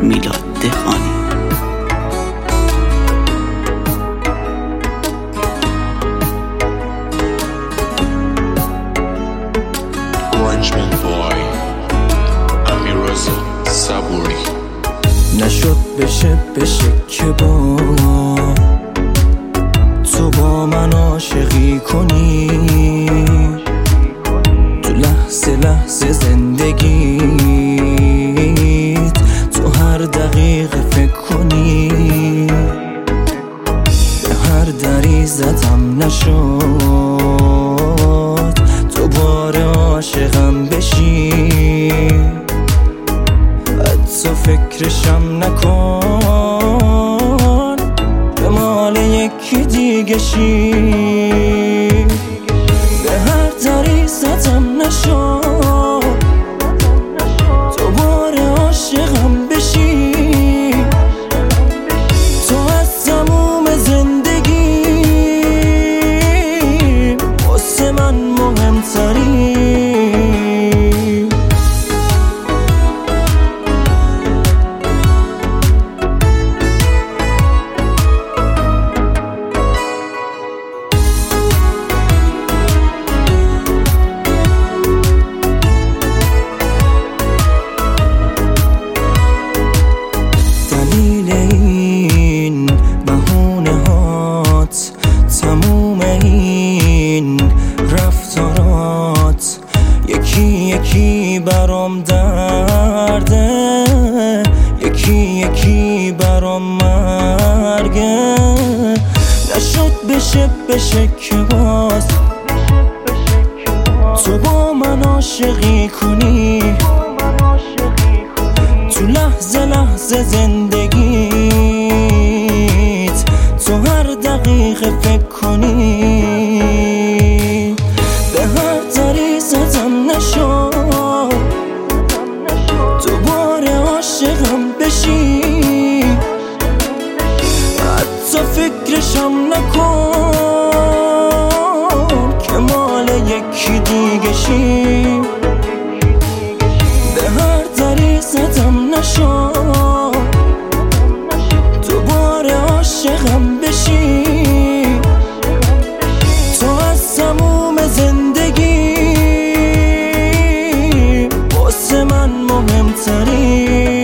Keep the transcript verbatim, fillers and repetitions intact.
میلاد دهقانی. Arrangement boy امیررضا صبوری. نشد بشه بشه که با تو با من عاشقی کنی، تو لحظه لحظه زندگیت، تو هر دقیقه فکر کنی. به هر دری زدم نشد تو بار عاشقم بشی، حتی فکرشم نکن به مال یکی دیگه شی. به هر دری زدم نشد تو بار عاشقم بشی، تو از تموم زندگی واسه من مهمتری. تموم این رفتارات یکی یکی برام درده، یکی یکی برام مرگه. نشد بشه بشه که باز تو با من عاشقی کنی، تو لحظه لحظه زندگیت، تو هر دقیقه فکر کنی. به هر دری زدم نشد تو بار عاشقم بشی، حتی فکرشم نکن که مال یکی دیگه شی. به هر دری زدم نشد تو بار عاشقم بشی، تو از تموم زندگی واسه من مهمتری.